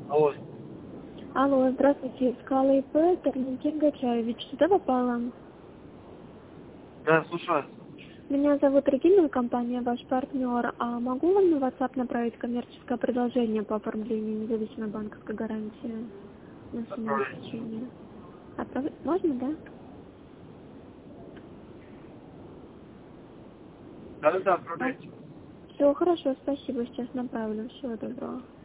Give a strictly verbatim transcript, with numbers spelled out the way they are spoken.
Алло. Алло, здравствуйте. Скала ИП, Тернентин Гачаевич. Сюда попала? Да, слушаю. Меня зовут Регина, компания «Ваш партнер». А могу вам на WhatsApp направить коммерческое предложение по оформлению независимой банковской гарантии на сумму Отправляйте. обеспечения? Отправить можно, да? Да, да, отправляйте. Все хорошо, спасибо. Сейчас направлю. Всего доброго.